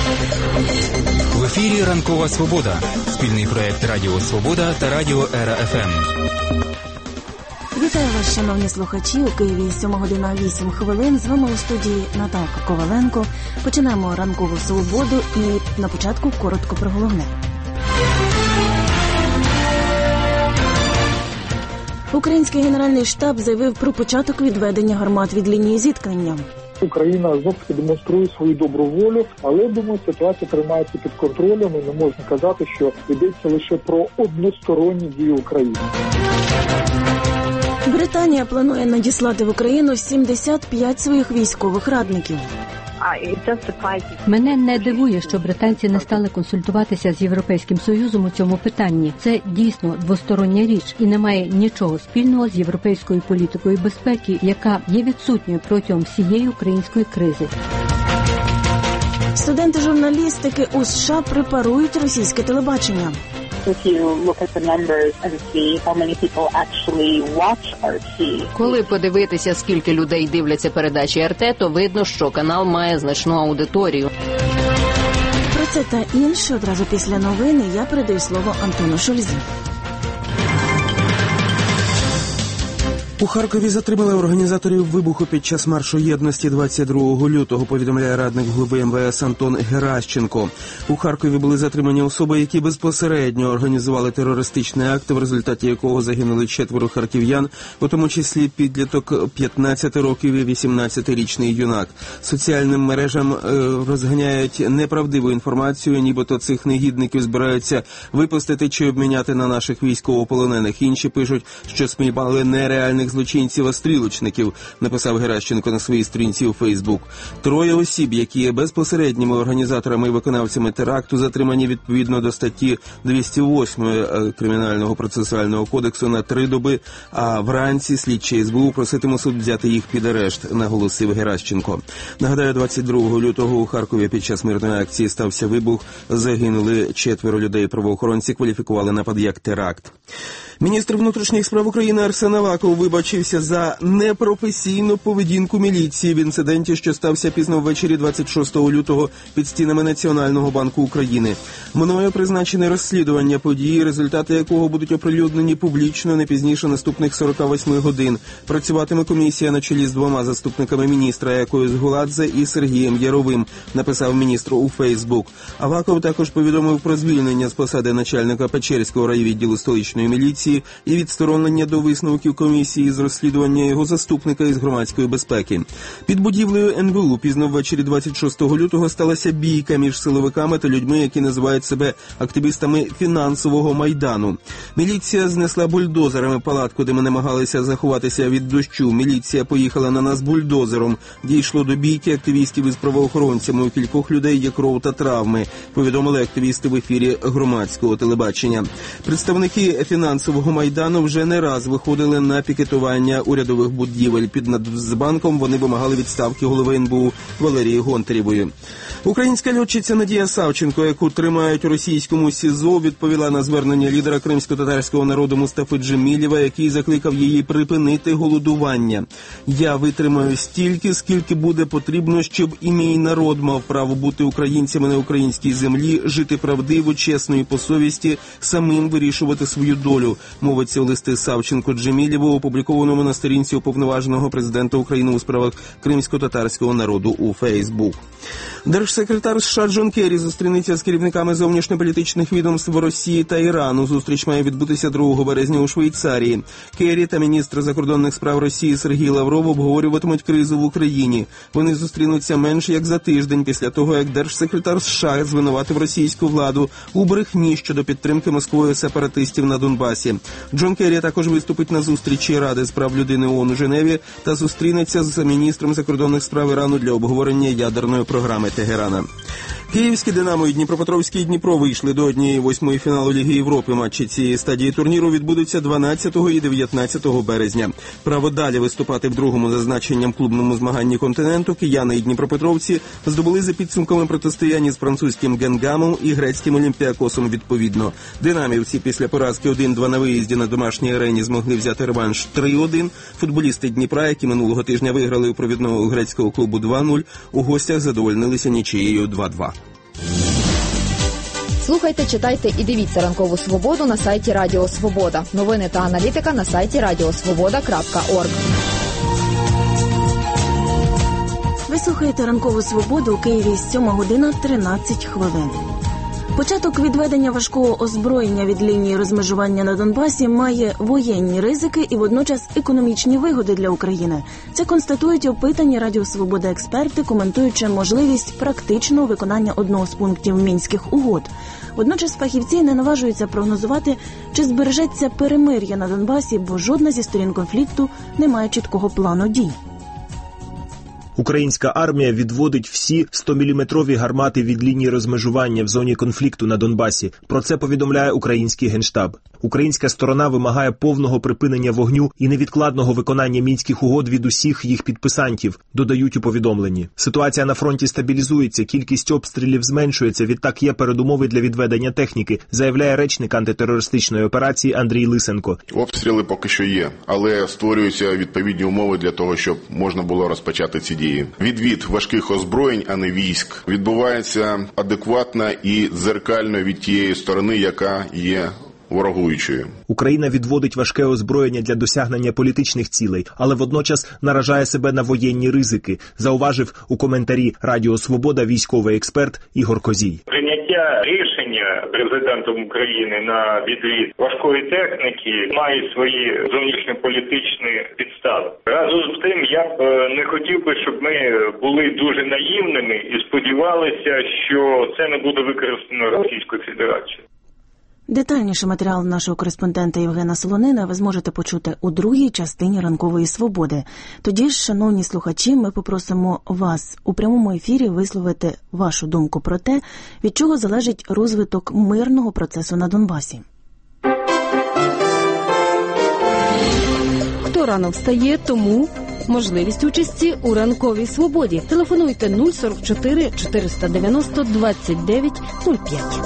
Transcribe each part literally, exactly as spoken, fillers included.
В ефірі «Ранкова Свобода» – спільний проєкт Радіо Свобода та Радіо Ера Еф Ем. Вітаю вас, шановні слухачі. У Києві сьома година вісім хвилин. З вами у студії Наталка Коваленко. Починаємо «Ранкову Свободу» і на початку коротко про головне. Український Генеральний штаб заявив про початок відведення гармат від лінії зіткнення. Україна знову-таки демонструє свою добру волю, але, думаю, ситуація тримається під контролем і не можна казати, що йдеться лише про односторонні дії України. Британія планує надіслати в Україну сімдесят п'ять своїх військових радників. Мене не дивує, що британці не стали консультуватися з Європейським Союзом у цьому питанні. Це дійсно двостороння річ і не має нічого спільного з європейською політикою безпеки, яка є відсутньою протягом всієї української кризи. Студенти журналістики у США препарують російське телебачення. Коли подивитися, скільки людей дивляться передачі Ер Те, то видно, що канал має значну аудиторію. Про це та інше одразу після новини я передаю слово Антону Шульзі. У Харкові затримали організаторів вибуху під час маршу єдності двадцять другого лютого, повідомляє радник голови Ем Ве Ес Антон Геращенко. У Харкові були затримані особи, які безпосередньо організували терористичний акт, в результаті якого загинули четверо харків'ян, у тому числі підліток п'ятнадцяти років і вісімнадцятирічний юнак. Соціальним мережам е, розганяють неправдиву інформацію, нібито цих негідників збираються випустити чи обміняти на наших військовополонених. Інші пишуть, що спіймали нереальних злочинців-острілочників, написав Геращенко на своїй сторінці у Фейсбук. Троє осіб, які є безпосередніми організаторами і виконавцями теракту, затримані відповідно до статті двісті восьмої Кримінального процесуального кодексу на три доби, а вранці слідчі ес бе у проситимуть суд взяти їх під арешт, наголосив Геращенко. Нагадаю, двадцять другого лютого у Харкові під час мирної акції стався вибух, загинули четверо людей. Правоохоронці кваліфікували напад як теракт. Міністр внутрішніх справ України Арсен Аваков вибачився за непрофесійну поведінку міліції в інциденті, що стався пізно ввечері двадцять шостого лютого під стінами Національного банку України. Мною призначене розслідування події, результати якого будуть оприлюднені публічно не пізніше наступних сорока восьми годин. Працюватиме комісія на чолі з двома заступниками міністра, Якою Згуладзе і Сергієм Яровим, написав міністр у Фейсбук. Аваков також повідомив про звільнення з посади начальника Печерського райвідділу столичної міліції і відсторонення до висновків комісії з розслідування його заступника із громадської безпеки. Під будівлею ен ве у пізно ввечері двадцять шостого лютого сталася бійка між силовиками та людьми, які називають себе активістами фінансового майдану. Міліція знесла бульдозерами палатку, де ми намагалися заховатися від дощу. Міліція поїхала на нас бульдозером. Дійшло до бійки активістів із правоохоронцями. У кількох людей є кров та травми, повідомили активісти в ефірі громадського телебачення. Представники фінансового Майдану вже не раз виходили на пікетування урядових будівель. Під Нацбанком вони вимагали відставки голови ен бе у Валерії Гонтарєвої. Українська льотчиця Надія Савченко, яку тримають у російському СІЗО, відповіла на звернення лідера кримсько-татарського народу Мустафи Джемілєва, який закликав її припинити голодування. «Я витримаю стільки, скільки буде потрібно, щоб і мій народ мав право бути українцями на українській землі, жити правдиво, чесно і по совісті, самим вирішувати свою долю», мовиться у листи Савченко Джемілєву, опублікованому на сторінці уповноваженого президента України у справах кримсько-татарського народу у Фейсбук. Держсекретар США Джон Керрі зустрінеться з керівниками зовнішньополітичних відомств Росії та Ірану. Зустріч має відбутися другого березня у Швейцарії. Керрі та міністр закордонних справ Росії Сергій Лавров обговорюватимуть кризу в Україні. Вони зустрінуться менш як за тиждень після того, як держсекретар США звинуватив російську владу у брехні щодо підтримки Москвою сепаратистів на Донбасі. Джон Керрі також виступить на зустрічі Ради з прав людини ООН у Женеві та зустрінеться з міністром закордонних справ Ірану для обговорення ядерної програми Тегерана. Київське «Динамо» і Дніпропетровський «Дніпро» вийшли до однієї восьмої фіналу Ліги Європи. Матчі цієї стадії турніру відбудуться дванадцятого і дев'ятнадцятого березня. Право далі виступати в другому за значенням клубному змаганні континенту кияни і дніпропетровці здобули за підсумками протистояння з французьким «Генгамом» і грецьким «Олімпіакосом» відповідно. «Динамівці» після поразки один-два на виїзді на домашній арені змогли взяти реванш три-один. Футболісти Дніпра, які минулого тижня виграли у провідного грецького клубу два нуль, у гостях задовольнилися нічиєю два-два. Слухайте, читайте і дивіться «Ранкову свободу» на сайті Радіо Свобода. Новини та аналітика на сайті радіосвобода крапка орг. Ви слухаєте «Ранкову свободу» у Києві, сьома година тринадцять хвилин. Початок відведення важкого озброєння від лінії розмежування на Донбасі має воєнні ризики і водночас економічні вигоди для України. Це констатують опитані Радіо Свобода експерти, коментуючи можливість практичного виконання одного з пунктів Мінських угод. Водночас фахівці не наважуються прогнозувати, чи збережеться перемир'я на Донбасі, бо жодна зі сторін конфлікту не має чіткого плану дій. Українська армія відводить всі сто-міліметрові гармати від лінії розмежування в зоні конфлікту на Донбасі. Про це повідомляє український Генштаб. Українська сторона вимагає повного припинення вогню і невідкладного виконання Мінських угод від усіх їх підписантів, додають у повідомленні. Ситуація на фронті стабілізується, кількість обстрілів зменшується, відтак є передумови для відведення техніки, заявляє речник антитерористичної операції Андрій Лисенко. Обстріли поки що є, але створюються відповідні умови для того, щоб можна було розпочати ці дії. Відвід важких озброєнь, а не військ, відбувається адекватно і дзеркально від тієї сторони, яка є ворогуючою. Україна відводить важке озброєння для досягнення політичних цілей, але водночас наражає себе на воєнні ризики, зауважив у коментарі Радіо Свобода військовий експерт Ігор Козій. Прийняття рішення президентом України на відвід важкої техніки має свої зовнішньополітичні підстави. Разом з тим, я б не хотів би, щоб ми були дуже наївними і сподівалися, що це не буде використано Російською Федерацією. Детальніше матеріал нашого кореспондента Євгена Солонина ви зможете почути у другій частині «Ранкової свободи». Тоді ж, шановні слухачі, ми попросимо вас у прямому ефірі висловити вашу думку про те, від чого залежить розвиток мирного процесу на Донбасі. Хто рано встає, тому можливість участі у «Ранковій свободі». Телефонуйте нуль сорок чотири чотириста дев'яносто двадцять дев'ять нуль п'ять.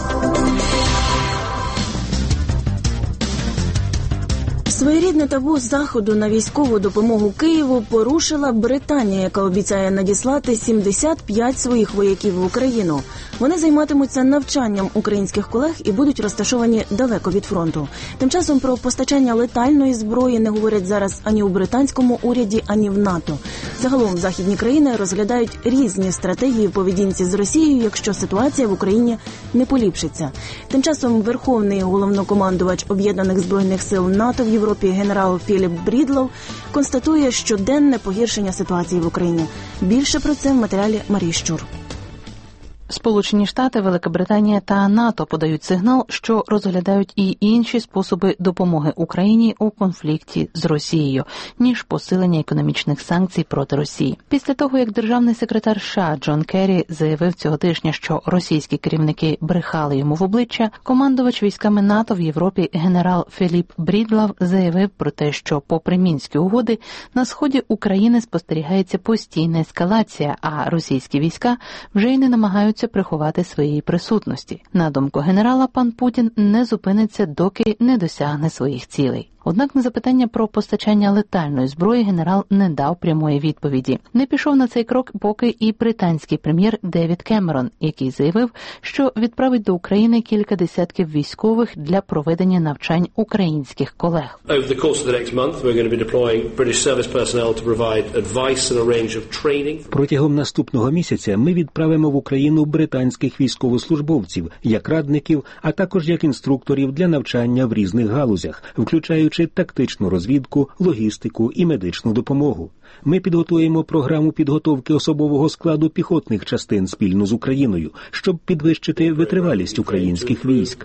Своєрідне табу Заходу на військову допомогу Києву порушила Британія, яка обіцяє надіслати сімдесят п'ять своїх вояків в Україну. Вони займатимуться навчанням українських колег і будуть розташовані далеко від фронту. Тим часом про постачання летальної зброї не говорять зараз ані у британському уряді, ані в НАТО. Загалом західні країни розглядають різні стратегії в поведінці з Росією, якщо ситуація в Україні не поліпшиться. Тим часом Верховний головнокомандувач Об'єднаних збройних сил НАТО в Європі генерал Філіп Брідлов констатує щоденне погіршення ситуації в Україні. Більше про це в матеріалі Марії Щур. Сполучені Штати, Велика Британія та НАТО подають сигнал, що розглядають і інші способи допомоги Україні у конфлікті з Росією, ніж посилення економічних санкцій проти Росії. Після того, як державний секретар США Джон Керрі заявив цього тижня, що російські керівники брехали йому в обличчя, командувач військами НАТО в Європі генерал Філіп Брідлов заявив про те, що попри Мінські угоди на сході України спостерігається постійна ескалація, а російські війська вже й не намагаються приховати своєї присутності. На думку генерала, пан Путін не зупиниться, доки не досягне своїх цілей. Однак на запитання про постачання летальної зброї генерал не дав прямої відповіді. Не пішов на цей крок поки і британський прем'єр Девід Кемерон, який заявив, що відправить до України кілька десятків військових для проведення навчань українських колег. Протягом наступного місяця ми відправимо в Україну британських військовослужбовців, як радників, а також як інструкторів для навчання в різних галузях, включаючи тактичну розвідку, логістику і медичну допомогу. Ми підготуємо програму підготовки особового складу піхотних частин спільно з Україною, щоб підвищити витривалість українських військ.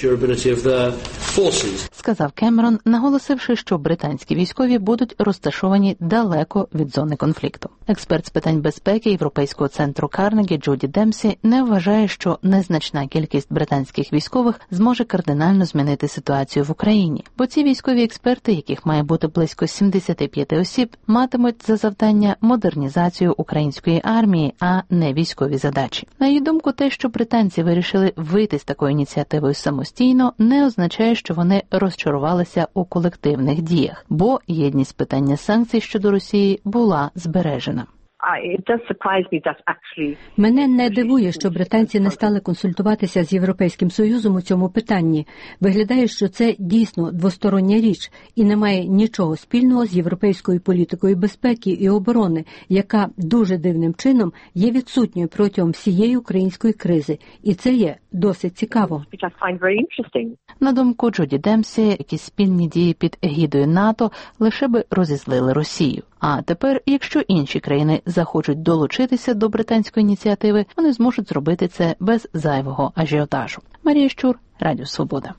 Сказав Кемерон, наголосивши, що британські військові будуть розташовані далеко від зони конфлікту. Експерт з питань безпеки Європейського центру Карнегі Джуді Демсі не вважає, що незначна кількість британських військових зможе кардинально змінити ситуацію в Україні, бо ці військові експерти, яких має бути близько сімдесят п'ять осіб, матимуть за завдання модернізацію української армії, а не військові задачі. На її думку, те, що британці вирішили вийти з такою ініціативою самостійно, не означає, що вони розчарувалися у колективних діях, бо єдність питання санкцій щодо Росії була збережена. Мене не дивує, що британці не стали консультуватися з Європейським Союзом у цьому питанні. Виглядає, що це дійсно двостороння річ і не має нічого спільного з європейською політикою безпеки і оборони, яка дуже дивним чином є відсутньою протягом всієї української кризи. І це є досить цікаво. На думку Джоді Демсі, якісь спільні дії під егідою НАТО лише би розізлили Росію. А тепер, якщо інші країни захочуть долучитися до британської ініціативи, вони зможуть зробити це без зайвого ажіотажу. Марія Щур, Радіо Свобода.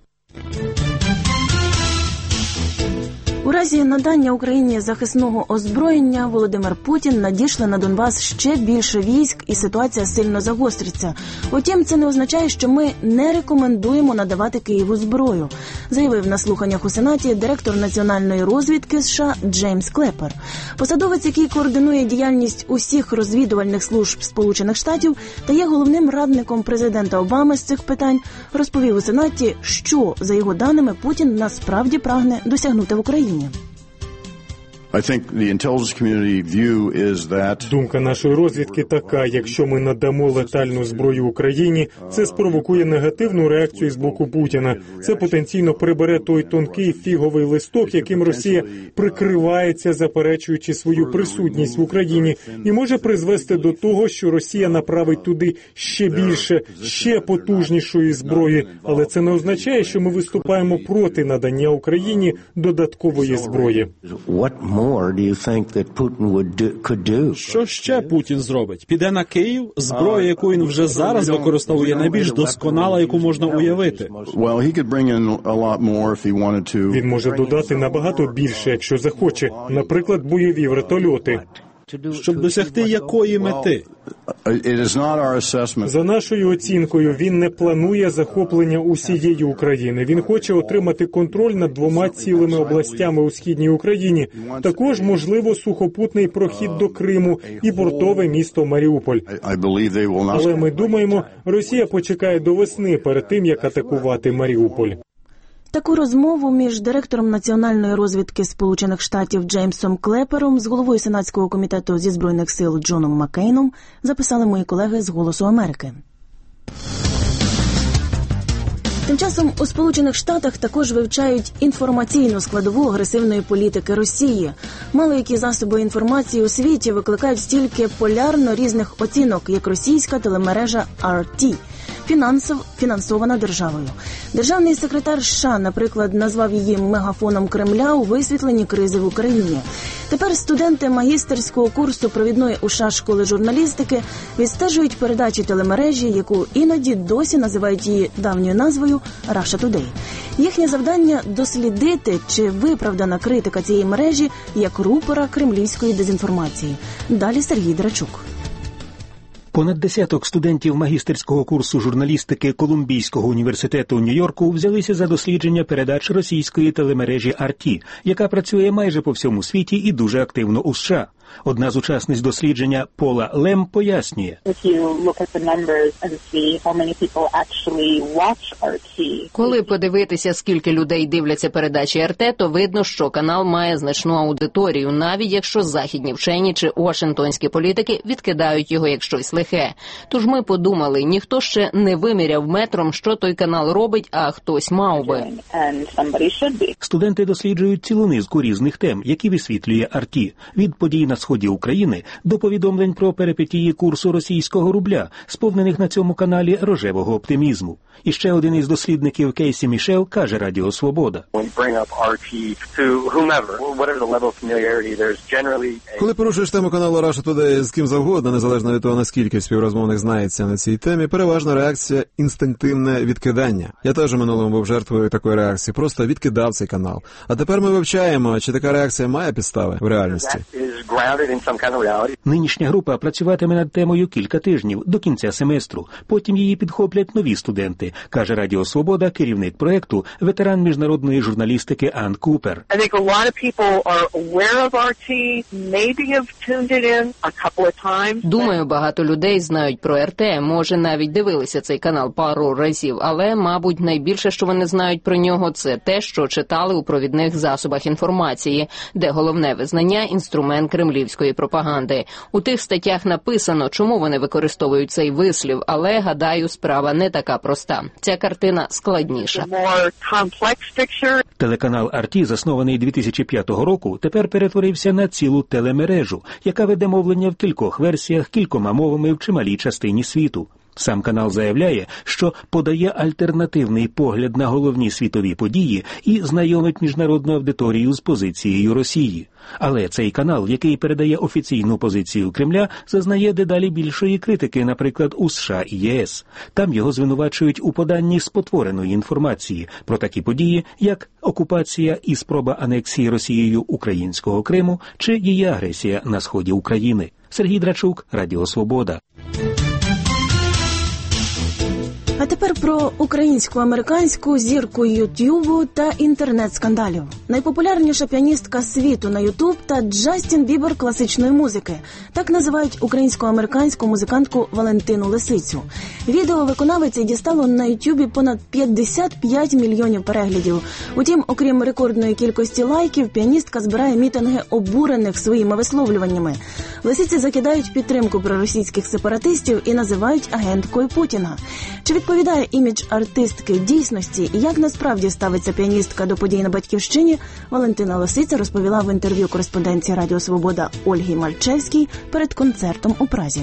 У разі надання Україні захисного озброєння Володимир Путін надішле на Донбас ще більше військ і ситуація сильно загостриться. Утім, це не означає, що ми не рекомендуємо надавати Києву зброю, заявив на слуханнях у Сенаті директор національної розвідки США Джеймс Клепер. Посадовець, який координує діяльність усіх розвідувальних служб Сполучених Штатів та є головним радником президента Обами з цих питань, розповів у Сенаті, що, за його даними, Путін насправді прагне досягнути в Україні. Думка нашої розвідки така: якщо ми надамо летальну зброю Україні, це спровокує негативну реакцію з боку Путіна. Це потенційно прибере той тонкий фіговий листок, яким Росія прикривається, заперечуючи свою присутність в Україні, і може призвести до того, що Росія направить туди ще більше, ще потужнішої зброї. Але це не означає, що ми виступаємо проти надання Україні додаткової зброї. Що ще Путін зробить? Піде на Київ? Зброя, яку він вже зараз використовує, найбільш досконала, яку можна уявити. Він може додати набагато більше, якщо захоче. Наприклад, бойові вертольоти. Щоб досягти якої мети? За нашою оцінкою, він не планує захоплення усієї України. Він хоче отримати контроль над двома цілими областями у східній Україні. Також, можливо, сухопутний прохід до Криму і портове місто Маріуполь. Але ми думаємо, Росія почекає до весни перед тим, як атакувати Маріуполь. Таку розмову між директором національної розвідки Сполучених Штатів Джеймсом Клепером з головою Сенатського комітету зі збройних сил Джоном Маккейном записали мої колеги з «Голосу Америки». Тим часом у Сполучених Штатах також вивчають інформаційну складову агресивної політики Росії. Мало які засоби інформації у світі викликають стільки полярно різних оцінок, як російська телемережа ар ті. Фінансов, фінансована державою. Державний секретар США, наприклад, назвав її мегафоном Кремля у висвітленні кризи в Україні. Тепер студенти магістерського курсу провідної у США школи журналістики відстежують передачі телемережі, яку іноді досі називають її давньою назвою Russia Today. Їхнє завдання – дослідити, чи виправдана критика цієї мережі як рупора кремлівської дезінформації. Далі Сергій Драчук. Понад десяток студентів магістерського курсу журналістики Колумбійського університету у Нью-Йорку взялися за дослідження передач російської телемережі ар ті, яка працює майже по всьому світі і дуже активно у США. Одна з учасниць дослідження Пола Лем пояснює. Коли подивитися, скільки людей дивляться передачі ар те, то видно, що канал має значну аудиторію, навіть якщо західні вчені чи вашингтонські політики відкидають його як щось лихе. Тож ми подумали, ніхто ще не виміряв метром, що той канал робить, а хтось мав би. Студенти досліджують цілу низку різних тем, які висвітлює ар ті. Від подій на сході України до повідомлень про перипетії курсу російського рубля, сповнених на цьому каналі рожевого оптимізму. І ще один із дослідників Кейсі Мішел каже Радіо Свобода. Коли порушуєш тему каналу Russia Today з ким завгодно, незалежно від того, наскільки співрозмовник знається на цій темі, переважно реакція – інстинктивне відкидання. Я теж у минулому був жертвою такої реакції, просто відкидав цей канал. А тепер ми вивчаємо, чи така реакція має підстави в реальності. Нинішня група працюватиме над темою кілька тижнів, до кінця семестру. Потім її підхоплять нові студенти, каже Радіо Свобода керівник проекту, ветеран міжнародної журналістики Ан Купер. Думаю, багато людей знають про ар те, може навіть дивилися цей канал пару разів, але, мабуть, найбільше, що вони знають про нього, це те, що читали у провідних засобах інформації, де головне визнання – інструмент кремлівської кремлівської пропаганди. У тих статтях написано, чому вони використовують цей вислів, але, гадаю, справа не така проста. Ця картина складніша. Телеканал Ар Ті, заснований дві тисячі п'ятого року, тепер перетворився на цілу телемережу, яка веде мовлення в кількох версіях, кількома мовами в чималій частині світу. Сам канал заявляє, що подає альтернативний погляд на головні світові події і знайомить міжнародну аудиторію з позицією Росії. Але цей канал, який передає офіційну позицію Кремля, зазнає дедалі більшої критики, наприклад, у США і Є Ес. Там його звинувачують у поданні спотвореної інформації про такі події, як окупація і спроба анексії Росією українського Криму чи її агресія на сході України. Сергій Драчук, Радіо Свобода. А тепер про українсько-американську зірку Ютубу та інтернет-скандалів. Найпопулярніша піаністка світу на Ютуб та Джастін Бібер класичної музики. Так називають українсько-американську музикантку Валентину Лисицю. Відео виконавиці дістало на Ютубі понад п'ятдесят п'ять мільйонів переглядів. Утім, окрім рекордної кількості лайків, піаністка збирає мітинги обурених своїми висловлюваннями. Лисиці закидають підтримку проросійських сепаратистів і називають агенткою Путіна. Чи відповідає імідж артистки дійсності і як насправді ставиться піаністка до подій на Батьківщині, Валентина Лисиця розповіла в інтерв'ю кореспонденції Радіо Свобода Ольгі Мальчевській перед концертом у Празі.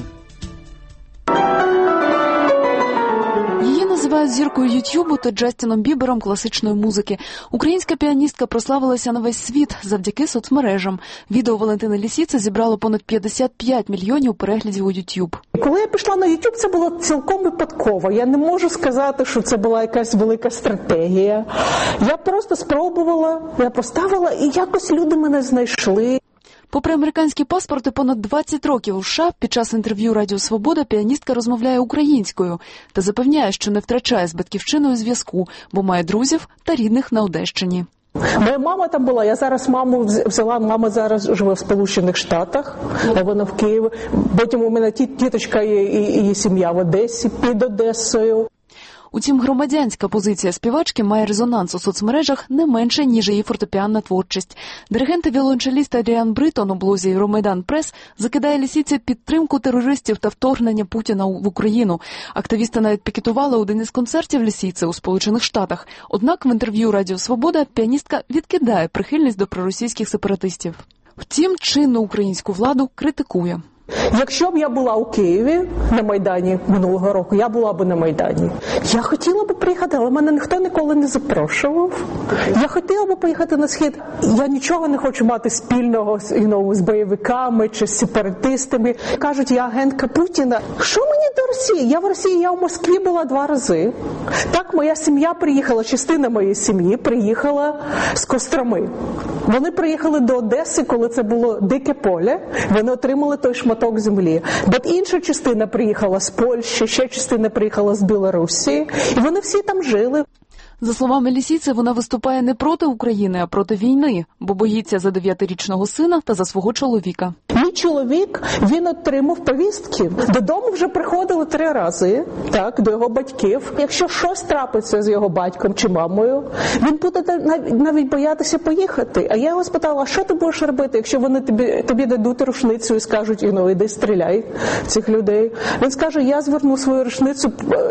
Її називають зіркою Ютубу та Джастіном Бібером класичної музики. Українська піаністка прославилася на весь світ завдяки соцмережам. Відео Валентини Лисиці зібрало понад п'ятдесят п'ять мільйонів переглядів у Ютуб. Коли я пішла на Ютуб, це було цілком випадково. Я не можу сказати, що це була якась велика стратегія. Я просто спробувала, я поставила, і якось люди мене знайшли. Попри американські паспорти понад двадцять років у США, під час інтерв'ю Радіо Свобода піаністка розмовляє українською та запевняє, що не втрачає з Батьківщиною зв'язку, бо має друзів та рідних на Одещині. Моя мама там була, я зараз маму взяла, мама зараз живе в Сполучених Штатах, а вона в Києві. Потім у мене тіточка і, і, і сім'я в Одесі, під Одесою. Утім, громадянська позиція співачки має резонанс у соцмережах не менше, ніж її фортепіанна творчість. Диригент і віолончеліст Адріан Бриттон у блозі Євромайдан Прес закидає Лисиці підтримку терористів та вторгнення Путіна в Україну. Активісти навіть пікетували один із концертів Лисиці у Сполучених Штатах. Однак в інтерв'ю Радіо Свобода піаністка відкидає прихильність до проросійських сепаратистів. Втім, чинну українську владу критикує. Якщо б я була у Києві на Майдані минулого року, я була б на Майдані. Я хотіла б приїхати, але мене ніхто ніколи не запрошував. Я хотіла б поїхати на Схід. Я нічого не хочу мати спільного з, you know, з бойовиками чи з сепаратистами. Кажуть, я агентка Путіна. Що мені до Росії? Я в Росії, я в Москві була два рази. Так, моя сім'я приїхала, частина моєї сім'ї приїхала з Костроми. Вони приїхали до Одеси, коли це було дике поле. Вони отримали той шматок землі. Бо інша частина приїхала з Польщі, ще частина приїхала з Білорусі, і вони всі там жили. За словами Лисиці, вона виступає не проти України, а проти війни, бо боїться за дев'ятирічного сина та за свого чоловіка. Мій чоловік, він отримав повістки. Додому вже приходили три рази, так, до його батьків. Якщо щось трапиться з його батьком чи мамою, він буде навіть боятися поїхати. А я його спитала, а що ти будеш робити, якщо вони тобі, тобі дадуть рушницю і скажуть, ну, іди стріляй цих людей. Він скаже, я зверну свою рушницю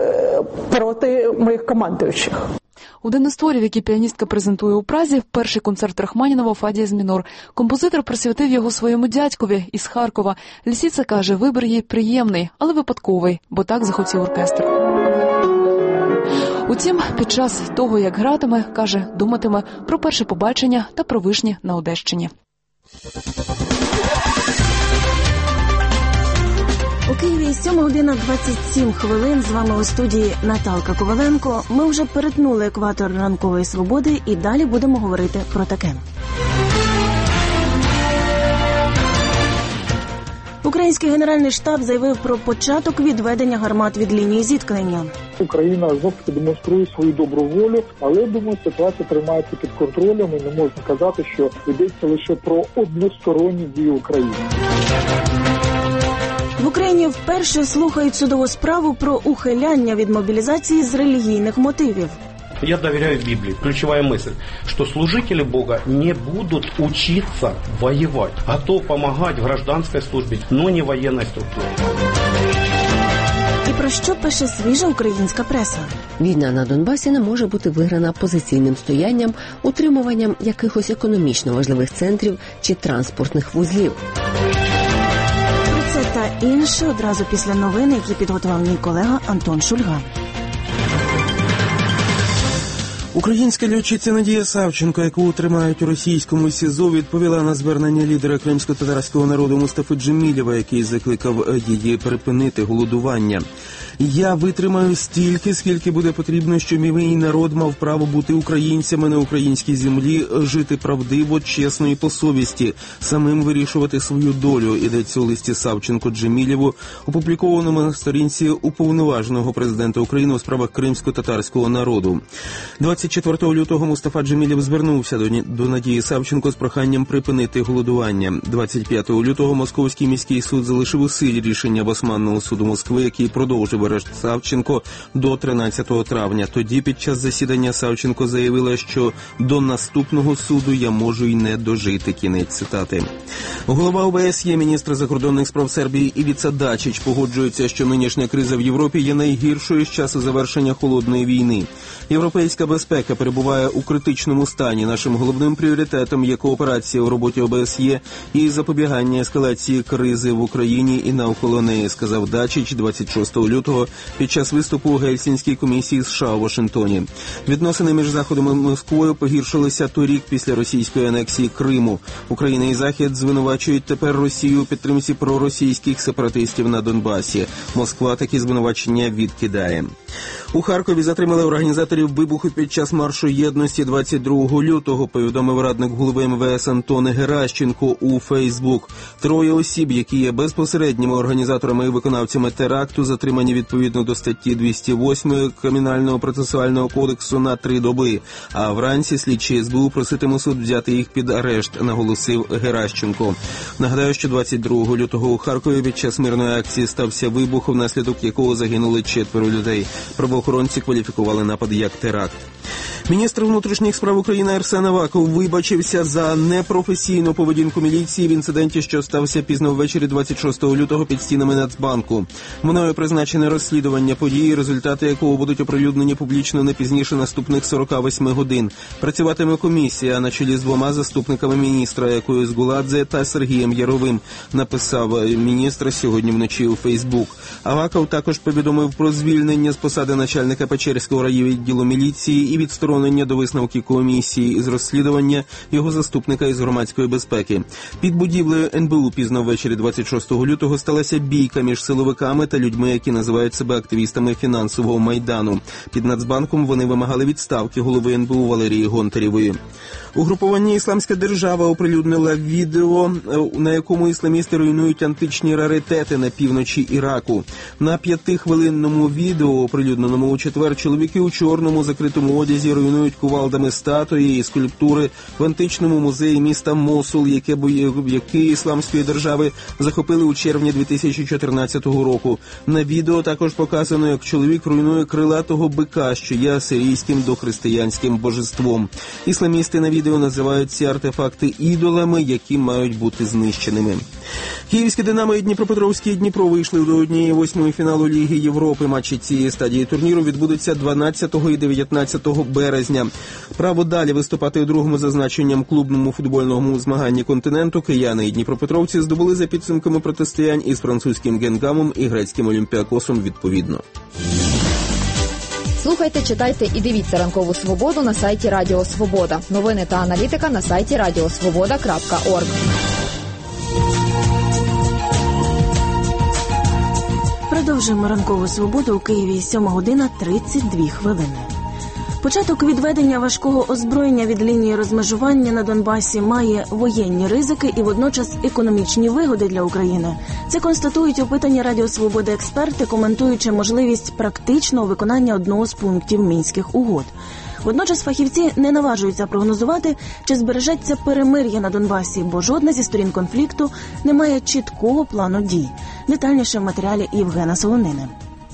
проти моїх командуючих. Один із творів, який піаністка презентує у Празі, перший концерт Рахманінова «Фа дієз мінор». Композитор присвятив його своєму дядькові із Харкова. Лисиця каже, вибір їй приємний, але випадковий, бо так захотів оркестр. Утім, під час того, як гратиме, каже, думатиме про перше побачення та про вишні на Одещині. У Києві сьома година двадцять сім хвилин. З вами у студії Наталка Коваленко. Ми вже перетнули екватор ранкової свободи і далі будемо говорити про таке. Український Генеральний штаб заявив про початок відведення гармат від лінії зіткнення. Україна знову демонструє свою добру волю, але, думаю, ситуація тримається під контролем і не можна казати, що йдеться лише про односторонні дії України. В Україні вперше слухають судову справу про ухиляння від мобілізації з релігійних мотивів. Я доверяю Библии. Ключевая мысль, что служители Бога не будут учиться воевать. Готов помогать в гражданской службе, но не в военной структуре. І про що пише свіжа українська преса? Війна на Донбасі не може бути виграна позиційним стоянням, утримуванням якихось економічно важливих центрів чи транспортних вузлів. Про це та інше одразу після новин, які підготував мій колега Антон Шульга. Українська льотчиця Надія Савченко, яку тримають у російському СІЗО, відповіла на звернення лідера кримсько-татарського народу Мустафи Джемілєва, який закликав її припинити голодування. «Я витримаю стільки, скільки буде потрібно, щоб мій народ мав право бути українцями на українській землі, жити правдиво, чесно і по совісті, самим вирішувати свою долю», йдеться у листі Савченко Джемілєву, опублікованому на сторінці уповноваженого президента України у справах кримсько-татарського народу. двадцять четвертого лютого Мустафа Джемілєв звернувся до, до Надії Савченко з проханням припинити голодування. двадцять п'ятого лютого Московський міський суд залишив у силі рішення Басманного суду Москви, який продовжив арешт Савченко до тринадцятого травня. Тоді під час засідання Савченко заявила, що до наступного суду я можу й не дожити. Кінець цитати. Голова ОБСЄ, міністр закордонних справ Сербії Івіца Дачич погоджується, що нинішня криза в Європі є найгіршою з часу завершення холодної війни. Європейська безпека перебуває у критичному стані. Нашим головним пріоритетом є кооперація у роботі ОБСЄ і запобігання ескалації кризи в Україні і навколо неї, сказав Дачич двадцять шостого лютого під час виступу у Гельсінській комісії США у Вашингтоні. Відносини між Заходом і Москвою погіршилися торік після російської анексії Криму. Україна і Захід звинувачують тепер Росію у підтримці проросійських сепаратистів на Донбасі. Москва такі звинувачення відкидає. У Харкові затримали організаторів вибуху під час маршу єдності двадцять другого лютого, повідомив радник голови ем ве ес Антон Геращенко у Фейсбук. Троє осіб, які є безпосередніми організаторами і виконавцями теракту, затримані відповідно до статті двісті восьмої Кримінального процесуального кодексу на три доби. А вранці слідчі ес бе у проситимуть суд взяти їх під арешт, наголосив Геращенко. Нагадаю, що двадцять другого лютого у Харкові під час мирної акції стався вибух, внаслідок якого загинули четверо людей. Правоохоронці кваліфікували напад як теракт. Міністр внутрішніх справ України Арсен Аваков вибачився за непрофесійну поведінку міліції в інциденті, що стався пізно ввечері двадцять шостого лютого під стінами Нацбанку. Мною призначене розслідування події, результати якого будуть оприлюднені публічно не пізніше наступних сорок вісім годин. Працюватиме комісія на чолі з двома заступниками міністра, якою Згуладзе та Сергієм Яровим, написав міністр сьогодні вночі у Фейсбук. Аваков також повідомив про звільнення з посади начальника Печерського райвідділу міліції і відсторонення до висновки комісії із розслідування його заступника із громадської безпеки. Під будівлею ен бе у пізно ввечері двадцять шостого лютого сталася бійка між силовиками та людьми, які називають себе активістами фінансового Майдану. Під Нацбанком вони вимагали відставки голови ен бе у Валерії Гонтарєвої. Угрупування «Ісламська держава» оприлюднила відео, на якому ісламісти руйнують античні раритети на півночі Іраку. На п'ятихвилинному відео, оприлюдненому у четвер, чоловіки у чорному закритому одязі руйнують кувалдами статуї і скульптури в античному музеї міста Мосул, яке бойовики Ісламської держави захопили у червні дві тисячі чотирнадцятого року. На відео також показано, як чоловік руйнує крилатого бика, що є асирійським дохристиянським божеством. Ісламісти на відео називають ці артефакти ідолами, які мають бути знищеними. Київське «Динамо» і Дніпропетровський Дніпро вийшли до однієї восьмої фіналу Ліги Європи. Матчі цієї стадії турніру відбудуться дванадцятого і дев'ятнадцятого березня. Право далі виступати у другому за значенням клубному футбольному змаганні континенту кияни і дніпропетровці здобули за підсумками протистоянь із французьким «Генгамом» і грецьким «Олімпіакосом» відповідно. Слухайте, читайте і дивіться «Ранкову свободу» на сайті Радіо Свобода. Новини та аналітика на сайті радіосвобода крапка орг. Продовжуємо «Ранкову свободу» у Києві. Сьома година тридцять дві хвилини. Початок відведення важкого озброєння від лінії розмежування на Донбасі має воєнні ризики і водночас економічні вигоди для України. Це констатують опитані Радіо Свобода експерти, коментуючи можливість практичного виконання одного з пунктів Мінських угод. Водночас фахівці не наважуються прогнозувати, чи збережеться перемир'я на Донбасі, бо жодна зі сторін конфлікту не має чіткого плану дій. Детальніше в матеріалі Євгена Солонини.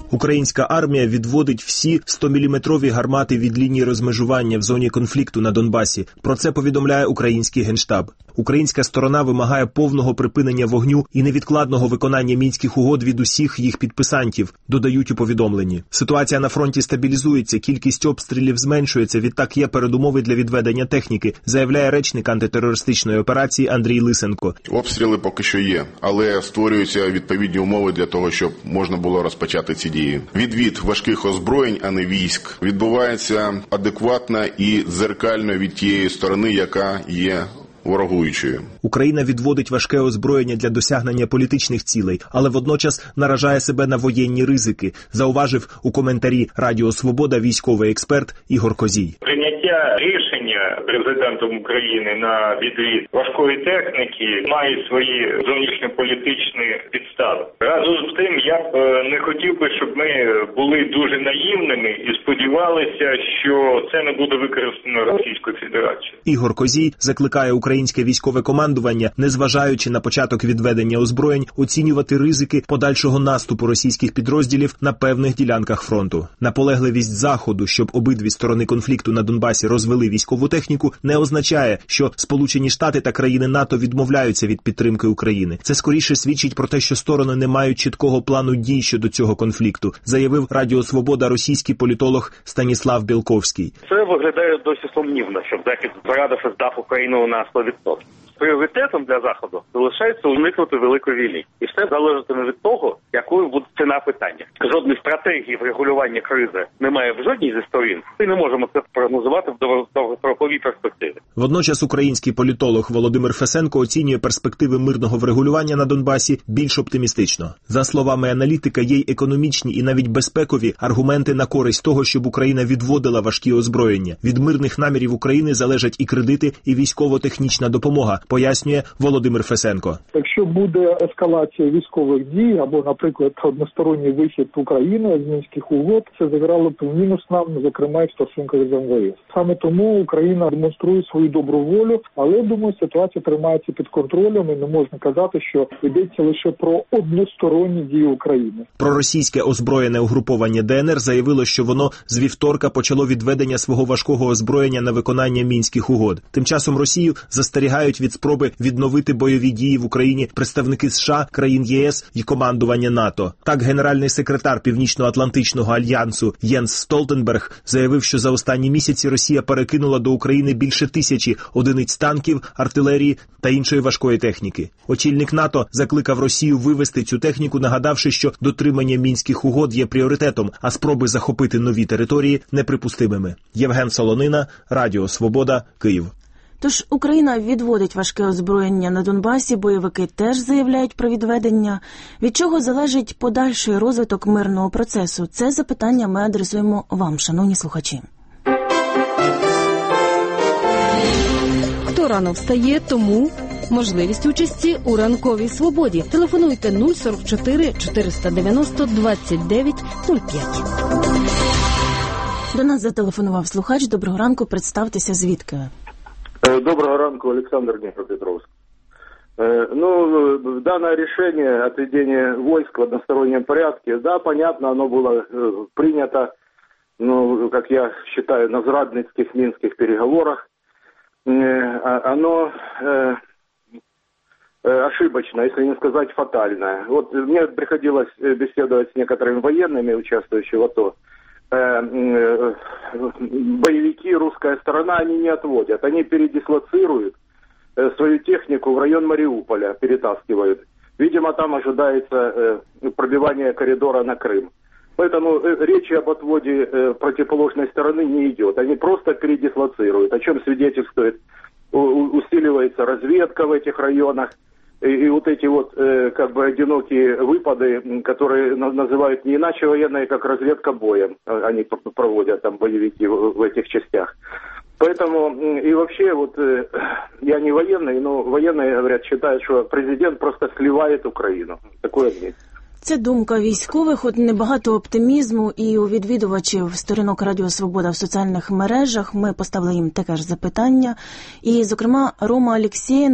Українська армія відводить всі сто-міліметрові гармати від лінії розмежування в зоні конфлікту на Донбасі. Про це повідомляє український Генштаб. Українська сторона вимагає повного припинення вогню і невідкладного виконання мінських угод від усіх їх підписантів, додають у повідомленні. Ситуація на фронті стабілізується, кількість обстрілів зменшується, відтак є передумови для відведення техніки, заявляє речник антитерористичної операції Андрій Лисенко. Обстріли поки що є, але створюються відповідні умови для того, щоб можна було розпочати ці дії. Відвід важких озброєнь, а не військ, відбувається адекватно і дзеркально від тієї сторони, яка є ворогуючою. Україна відводить важке озброєння для досягнення політичних цілей, але водночас наражає себе на воєнні ризики, зауважив у коментарі Радіо Свобода військовий експерт Ігор Козій. Прийняття рішення президентом України на відвід важкої техніки має свої зовнішньополітичні підстави. Разом з тим, я б не хотів би, щоб ми були дуже наївними і сподівалися, що це не буде використано Російською Федерацією. Ігор Козій закликає українське військове командування, незважаючи на початок відведення озброєнь, оцінювати ризики подальшого наступу російських підрозділів на певних ділянках фронту. Наполегливість Заходу, щоб обидві сторони конфлікту на Донбасі розвели військову техніку, не означає, що Сполучені Штати та країни НАТО відмовляються від підтримки України. Це скоріше свідчить про те, що сторони не мають чіткого плану дій щодо цього конфлікту, заявив Радіо Свобода російський політолог Станіслав Білковський. Це виглядає досить сумнівно, щоб Захід зарадив і здав Україну на сто відсотків. Пріоритетом для Заходу залишається уникнути великої війни. І все залежатиме від того, якою буде ціна питання. Жодної стратегії врегулювання кризи немає в жодній зі сторін. І не можемо це прогнозувати в довгостроковій перспективі. Водночас український політолог Володимир Фесенко оцінює перспективи мирного врегулювання на Донбасі більш оптимістично. За словами аналітика, є й економічні і навіть безпекові аргументи на користь того, щоб Україна відводила важкі озброєння. Від мирних намірів України залежать і кредити, і військово-технічна допомога, пояснює Володимир Фесенко. Якщо буде ескалація військових дій або, наприклад, односторонній вихід України з мінських угод, це заграло б в мінус нам, зокрема, і в стосунках з ем ве ес. Саме тому Україна демонструє свою добру волю, але, думаю, ситуація тримається під контролем і не можна казати, що йдеться лише про односторонні дії України. Проросійське озброєне угруповання де ен ер заявило, що воно з вівторка почало відведення свого важкого озброєння на виконання мінських угод. Тим часом Росію застерігають від спроби відновити бойові дії в Україні представники США, країн є ес і командування НАТО. Так, генеральний секретар Північно-Атлантичного альянсу Єнс Столтенберг заявив, що за останні місяці Росія перекинула до України більше тисячі одиниць танків, артилерії та іншої важкої техніки. Очільник НАТО закликав Росію вивести цю техніку, нагадавши, що дотримання мінських угод є пріоритетом, а спроби захопити нові території неприпустимими. Євген Солонина, Радіо Свобода, Київ. Тож Україна відводить важке озброєння на Донбасі, бойовики теж заявляють про відведення. Від чого залежить подальший розвиток мирного процесу? Це запитання ми адресуємо вам, шановні слухачі. Хто рано встає, тому можливість участі у ранковій свободі. Телефонуйте нуль сорок чотири чотириста дев'яносто двадцять дев'ять нуль п'ять. До нас зателефонував слухач. Доброго ранку, представтеся, звідки ви? Доброго ранку, Александр, Днепропетровск. Ну, данное решение отведения войск в одностороннем порядке, да, понятно, оно было принято, ну, как я считаю, на зрадницких минских переговорах. Оно ошибочно, если не сказать фатальное. Вот мне приходилось беседовать с некоторыми военными, участвующими в АТО. Боевики, русская сторона, они не отводят. Они передислоцируют свою технику в район Мариуполя, перетаскивают. Видимо, там ожидается пробивание коридора на Крым. Поэтому речи об отводе противоположной стороны не идет. Они просто передислоцируют, о чем свидетельствует. Усиливается разведка в этих районах. И, и вот эти вот э, как бы одинокие выпады, которые на, называют не иначе военные, как разведка боем, они проводят там боевики в, в этих частях. Поэтому и вообще вот э, я не военный, но военные, говорят, считают, что президент просто сливает Украину. Такое мнение. Це думка військових, от небагато оптимізму і у відвідувачів сторінок Радіо Свобода в соціальних мережах. Ми поставили їм таке ж запитання. І, зокрема, Рома Алексєєнко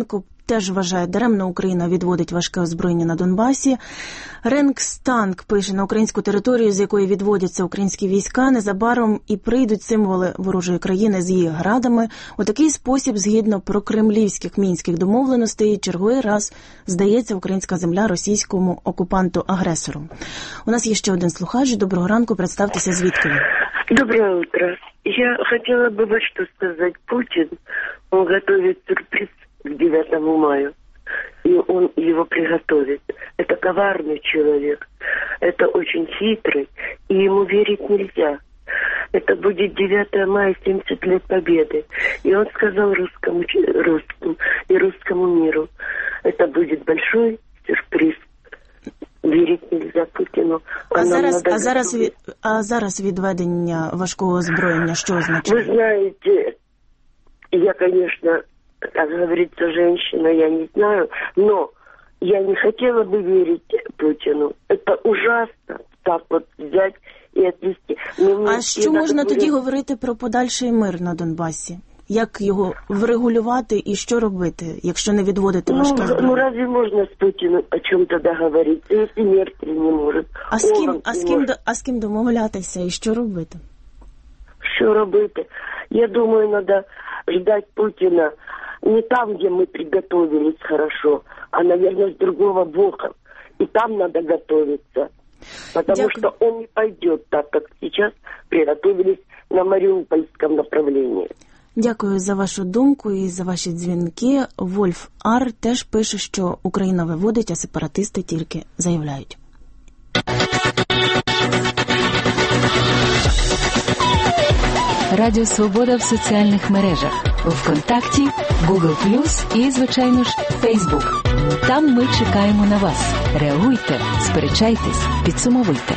теж вважає, даремно Україна відводить важке озброєння на Донбасі. Ренкстанк пише, на українську територію, з якої відводяться українські війська, незабаром і прийдуть символи ворожої країни з її градами. У такий спосіб, згідно прокремлівських мінських домовленостей, черговий раз здається українська земля російському окупанту-агресору. У нас є ще один слухач. Доброго ранку, представтеся, звідки ви? Доброе утро. Я хотела бы вот что сказать. Путин, он готовит сюрприз к девятому мая. И он его приготовит. Это коварный человек. Это очень хитрый. И ему верить нельзя. Это будет девятое мая, семьдесят лет Победы. И он сказал русскому, русскому и русскому миру, это будет большой сюрприз. Вірить нельзя Путіну. А зараз, а, зараз, а зараз відведення важкого озброєння що означає? Вы знаете, я, конечно, как говорится, женщина, я не знаю, но я не хотела бы верить Путину. Это ужасно так вот взять и отвести. А що можна тоді говорити... говорити про подальший мир на Донбасі? Як його врегулювати і що робити, якщо не відводити важке озброєння? Ну, ну разве можна з Путіним о чому-то договоритися, якщо Меркель не може? А з ким, а з ким, а з ким домовлятися і що робити? Що робити? Я думаю, треба ждать Путина не там, где мы приготовились хорошо, а, наверное, с другого бока. И там надо готовиться. Потому Дякую. Что он не пойдет так, как сейчас приготовились на Маріупольському направлении. Дякую за вашу думку і за ваші дзвінки. Вольф Ар теж пише, що Україна виводить, а сепаратисти тільки заявляють. Радіо Свобода в соціальних мережах. У ВКонтакті, Google плюс і, звичайно ж, Фейсбук. Там ми чекаємо на вас. Реагуйте, сперечайтесь, підсумовуйте.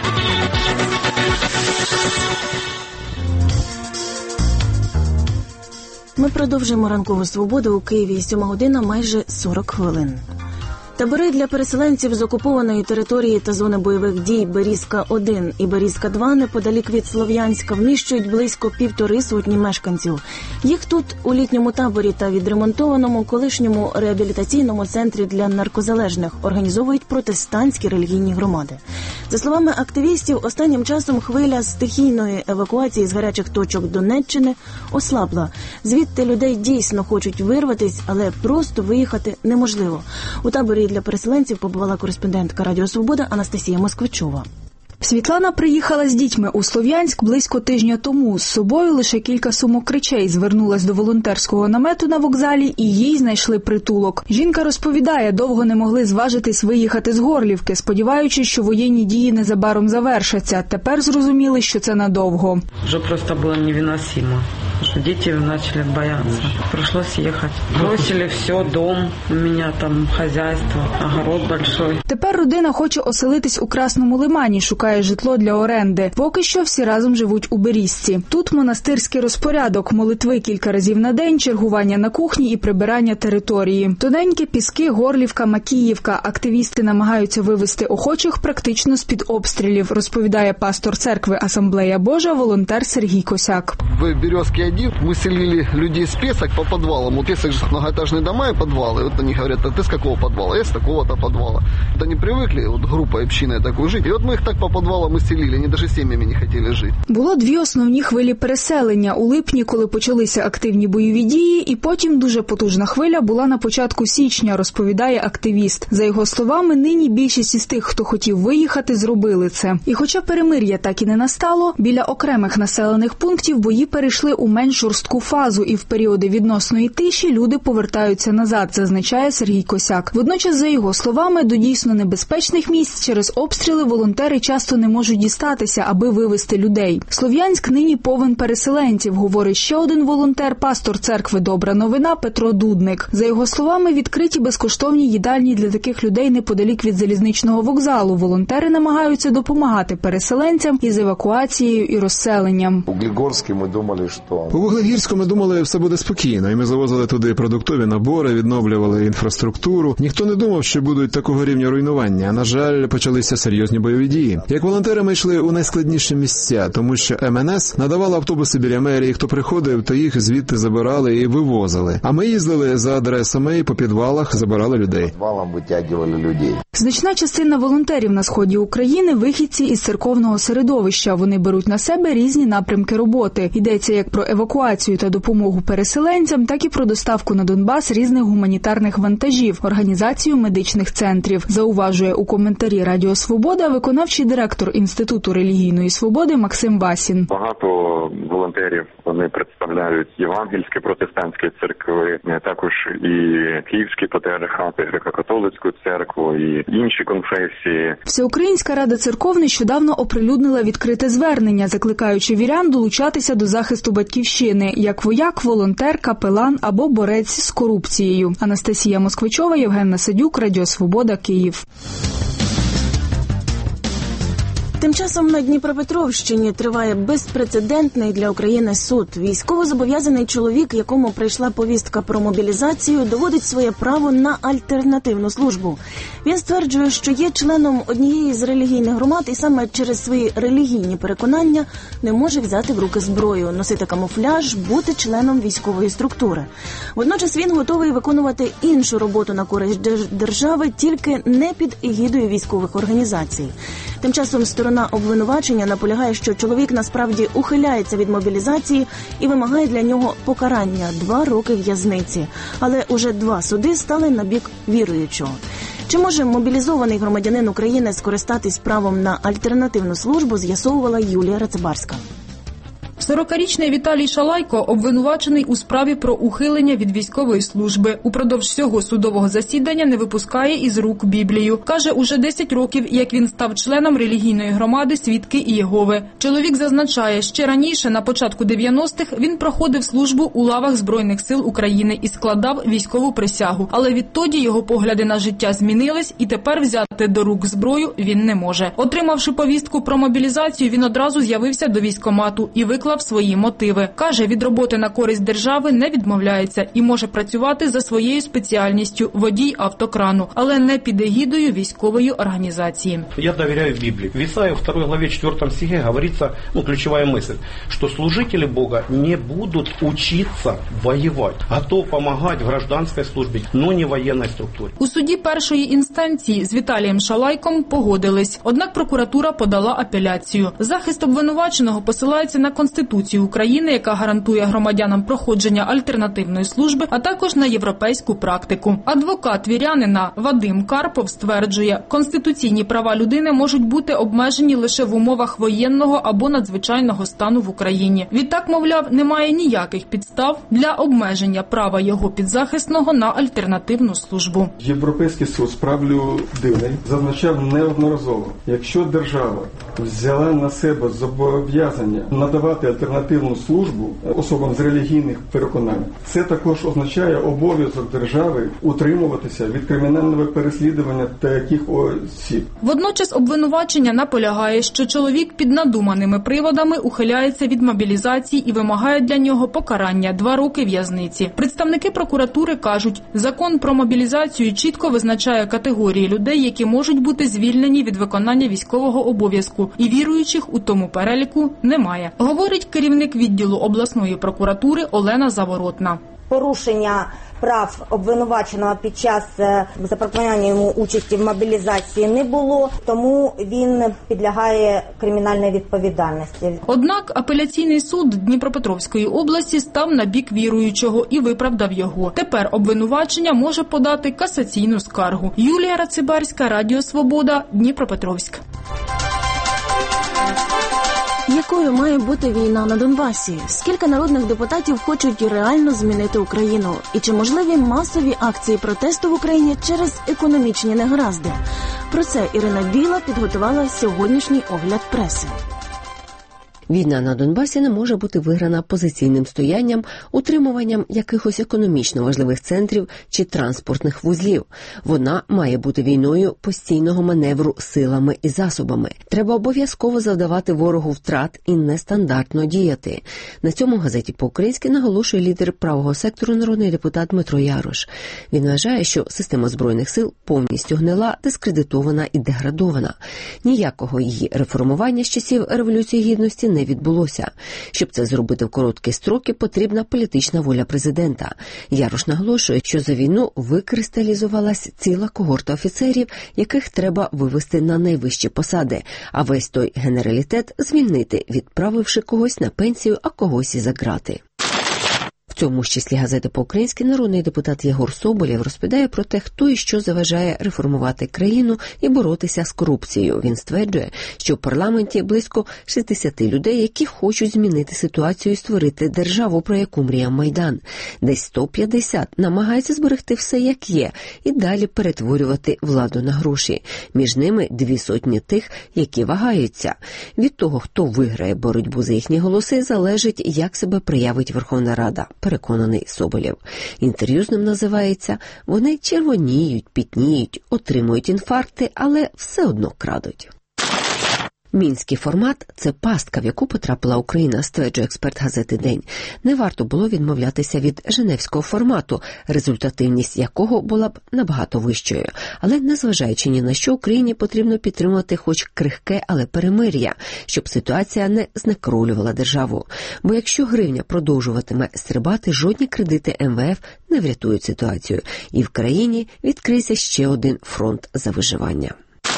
Ми продовжуємо ранкову свободу у Києві. Сьома година, майже сорок хвилин. Табори для переселенців з окупованої території та зони бойових дій Берізка один і Берізка два неподалік від Слов'янська вміщують близько півтори сотні мешканців. Їх тут у літньому таборі та відремонтованому колишньому реабілітаційному центрі для наркозалежних організовують протестантські релігійні громади. За словами активістів, останнім часом хвиля стихійної евакуації з гарячих точок Донеччини ослабла. Звідти людей дійсно хочуть вирватись, але просто виїхати неможливо. У таборі для переселенців побувала кореспондентка Радіо Свобода Анастасія Москвичова. Світлана приїхала з дітьми у Слов'янськ близько тижня тому. З собою лише кілька сумок речей. Звернулась до волонтерського намету на вокзалі і їй знайшли притулок. Жінка розповідає, довго не могли зважитись виїхати з Горлівки, сподіваючись, що воєнні дії незабаром завершаться. Тепер зрозуміли, що це надовго. Вже просто було невиносимо. Дети начали бояться. Пришлось ехать. Бросили все, дом, у меня там хозяйство, огород большой. Тепер родина хоче оселитись у Красному Лимані, шукає житло для оренди. Поки що всі разом живуть у Берізці. Тут монастирський розпорядок, молитви кілька разів на день, чергування на кухні і прибирання території. Тоненькі піски, Горлівка, Макіївка. Активісти намагаються вивести охочих практично з-під обстрілів, розповідає пастор церкви Асамблея Божа, волонтер Сергій Косяк. В Березке один мы селили людей с Песок по подвалам. У Песок же многоэтажные дома и подвалы. Вот они говорят, а ты с какого подвала? Я с такого-то подвала. Вот они привыкли, вот группой общиной такой жить. И вот мы их так по подвалам и селили. Они даже семьями не хотели жить. Було дві основні хвилі переселення. У липні, коли почалися активні бойові дії, і потім дуже потужна хвиля була на початку січня, розповідає активіст. За його словами, нині більшість із тих, хто хотів виїхати, зробили це. І хоча перемир'я так і не настало, біля окремих населених пунктів бої перейшли у менш жорстку фазу, і в періоди відносної тиші люди повертаються назад, зазначає Сергій Косяк. Водночас, за його словами, до дійсно небезпечних місць через обстріли волонтери часто не можуть дістатися, аби вивезти людей. Слов'янськ нині повен переселенців, говорить ще один волонтер, пастор церкви «Добра новина» Петро Дудник. За його словами, відкриті безкоштовні їдальні для таких людей неподалік від залізничного вокзалу. Волонтери намагаються допомагати переселенцям із евакуацією і розселенням. У Глігорській ми думали, що У Вуглегірську ми думали, все буде спокійно, і ми завозили туди продуктові набори, відновлювали інфраструктуру. Ніхто не думав, що будуть такого рівня руйнування, а, на жаль, почалися серйозні бойові дії. Як волонтери ми йшли у найскладніші місця, тому що ем ен ес надавала автобуси біля мерії, хто приходив, то їх звідти забирали і вивозили. А ми їздили за адресами і по підвалах забирали людей. Підвалом витягували людей. Значна частина волонтерів на сході України – вихідці із церковного середовища. Вони беруть на себе різні напрямки роботи. Йдеться як про евакуацію та допомогу переселенцям, так і про доставку на Донбас різних гуманітарних вантажів, організацію медичних центрів. Зауважує у коментарі Радіо Свобода виконавчий директор Інституту релігійної свободи Максим Васін. Багато волонтерів, вони представляють євангельські протестантські церкви, також і Київський патріархат, і греко-католицьку церкву, і інші конфесії. Всеукраїнська рада церков нещодавно оприлюднила відкрите звернення, закликаючи вірян долучатися до захисту батьківщини, як вояк, волонтер, капелан або борець з корупцією. Анастасія Москвичова, Євген Насадюк, Радіо Свобода, Київ. Тим часом на Дніпропетровщині триває безпрецедентний для України суд. Військовозобов'язаний чоловік, якому прийшла повістка про мобілізацію, доводить своє право на альтернативну службу. Він стверджує, що є членом однієї з релігійних громад і саме через свої релігійні переконання не може взяти в руки зброю, носити камуфляж, бути членом військової структури. Водночас він готовий виконувати іншу роботу на користь держави, тільки не під егідою військових організацій. Тим часом сторона обвинувачення наполягає, що чоловік насправді ухиляється від мобілізації і вимагає для нього покарання – два роки в'язниці. Але уже два суди стали на бік віруючого. Чи може мобілізований громадянин України скористатись правом на альтернативну службу, з'ясовувала Юлія Рацибарська. сорокарічний Віталій Шалайко обвинувачений у справі про ухилення від військової служби. Упродовж всього судового засідання не випускає із рук Біблію. Каже, уже десять років, як він став членом релігійної громади «Свідки Ієгови». Чоловік зазначає, ще раніше, на початку дев'яностих, він проходив службу у лавах Збройних сил України і складав військову присягу. Але відтоді його погляди на життя змінились, і тепер взяти до рук зброю він не може. Отримавши повістку про мобілізацію, він одразу з'явився до військкомату і виклав свої мотиви. Каже, від роботи на користь держави не відмовляється і може працювати за своєю спеціальністю – водій автокрану, але не під егідою військової організації. Я довіряю Біблії. В Исаии второй главе четвертом стихе говорится, ну, ключевая мысль, что служители Бога не будут учиться воевать, готов помогать в гражданской службе, но не в военной структуре. У суді першої інстанції з Віталієм Шалайком погодились. Однак прокуратура подала апеляцію. Захист обвинуваченого посилається на Конституцію України, яка гарантує громадянам проходження альтернативної служби, а також на європейську практику. Адвокат вірянина Вадим Карпов стверджує, конституційні права людини можуть бути обмежені лише в умовах воєнного або надзвичайного стану в Україні. Відтак, мовляв, немає ніяких підстав для обмеження права його підзахисного на альтернативну службу. Європейський суд з прав людини зазначав неодноразово, якщо держава взяла на себе зобов'язання надавати альтернативну службу особам з релігійних переконань, це також означає обов'язок держави утримуватися від кримінального переслідування таких осіб. Водночас обвинувачення наполягає, що чоловік під надуманими приводами ухиляється від мобілізації і вимагає для нього покарання – два роки в'язниці. Представники прокуратури кажуть, закон про мобілізацію чітко визначає категорії людей, які можуть бути звільнені від виконання військового обов'язку, і віруючих у тому переліку немає. Говорить керівник відділу обласної прокуратури Олена Заворотна. Порушення прав обвинуваченого під час запропонування йому участі в мобілізації не було, тому він підлягає кримінальній відповідальності. Однак апеляційний суд Дніпропетровської області став на бік віруючого і виправдав його. Тепер обвинувачення може подати касаційну скаргу. Юлія Рацибарська, Радіо Свобода, Дніпропетровськ. Якою має бути війна на Донбасі? Скільки народних депутатів хочуть реально змінити Україну? І чи можливі масові акції протесту в Україні через економічні негаразди? Про це Ірина Біла підготувала сьогоднішній огляд преси. Війна на Донбасі не може бути виграна позиційним стоянням, утримуванням якихось економічно важливих центрів чи транспортних вузлів. Вона має бути війною постійного маневру силами і засобами. Треба обов'язково завдавати ворогу втрат і нестандартно діяти. На цьому в газеті по-українськи наголошує лідер правого сектору народний депутат Дмитро Ярош. Він вважає, що система Збройних сил повністю гнила, дискредитована і деградована. Ніякого її реформування з часів Революції Гідності не відбулося. Щоб це зробити в короткі строки, потрібна політична воля президента. Ярош наголошує, що за війну викристалізувалась ціла когорта офіцерів, яких треба вивести на найвищі посади, а весь той генералітет звільнити, відправивши когось на пенсію, а когось і за ґрати. В цьому ж числі газети по-українськи народний депутат Єгор Соболєв розповідає про те, хто і що заважає реформувати країну і боротися з корупцією. Він стверджує, що в парламенті близько шістдесят людей, які хочуть змінити ситуацію і створити державу, про яку мріяв Майдан. Десь сто п'ятдесят намагаються зберегти все як є і далі перетворювати владу на гроші. Між ними дві сотні тих, які вагаються. Від того, хто виграє боротьбу за їхні голоси, залежить, як себе проявить Верховна Рада, переконаний Соболєв. Інтерв'ю з ним називається «Вони червоніють, пітніють, отримують інфаркти, але все одно крадуть». Мінський формат – це пастка, в яку потрапила Україна, стверджує експерт газети «День». Не варто було відмовлятися від женевського формату, результативність якого була б набагато вищою. Але, незважаючи ні на що, Україні потрібно підтримувати хоч крихке, але перемир'я, щоб ситуація не знекролювала державу. Бо якщо гривня продовжуватиме стрибати, жодні кредити ем ве еф не врятують ситуацію. І в країні відкриється ще один фронт за виживання.